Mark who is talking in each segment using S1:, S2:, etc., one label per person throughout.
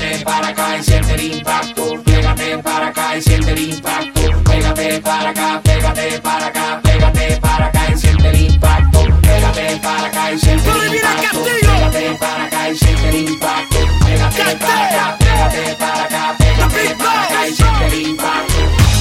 S1: Pégate para acá y siente el impacto. Pégate para acá y siente el impacto. Pégate para acá, pégate para acá, pégate para acá y siente el impacto. Pégate para acá y siente el impacto. Pégate para acá y siente el impacto. Pégate para acá, pégate para acá, pégate para acá y siente el impacto.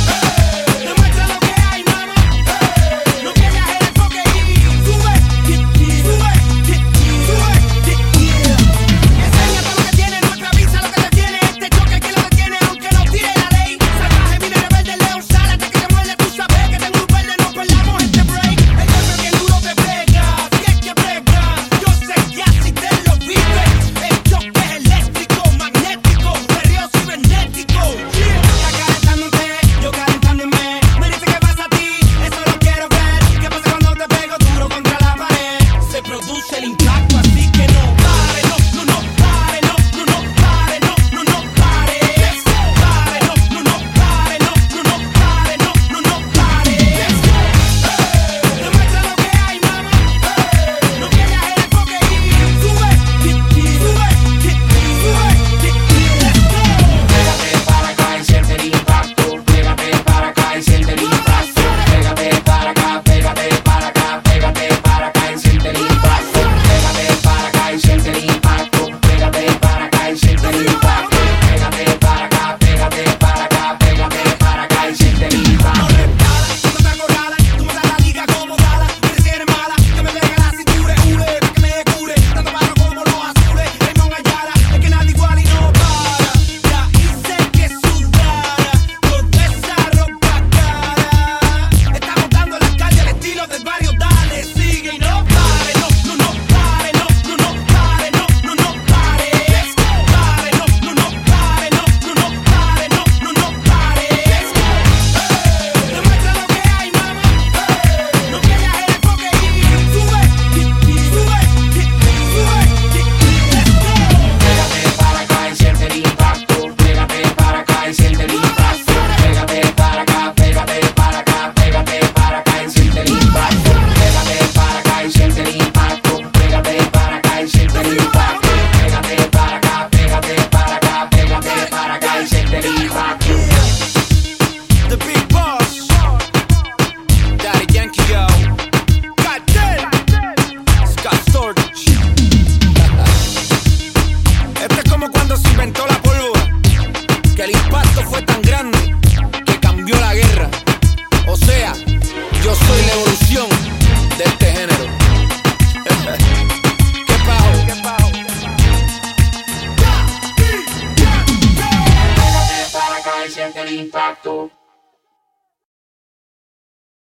S2: El impacto fue tan grande que cambió la guerra. O sea, yo soy la evolución de este género. ¿Qué pajo?
S1: Pégate para acá y siente el impacto.